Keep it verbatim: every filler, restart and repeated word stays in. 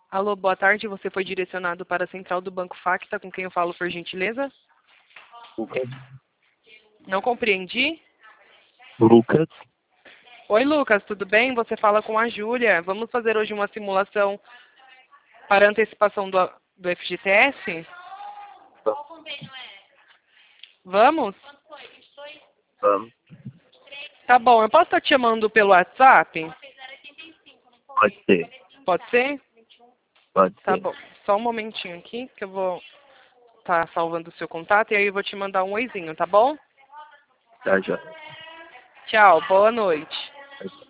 Alô, boa tarde. Você foi direcionado para a central do Banco Facta, com quem eu falo, por gentileza? Lucas. Não compreendi. Lucas. Oi, Lucas, tudo bem? Você fala com a Júlia. Vamos fazer hoje uma simulação para antecipação do, do F G T S? Vamos? Vamos. Tá bom, eu posso estar te chamando pelo WhatsApp? Pode ser. Pode ser? Pode Tá ser. bom. Só um momentinho aqui, que eu vou estar salvando o seu contato e aí eu vou te mandar um oizinho, tá bom? Tá, já. Tchau, boa noite.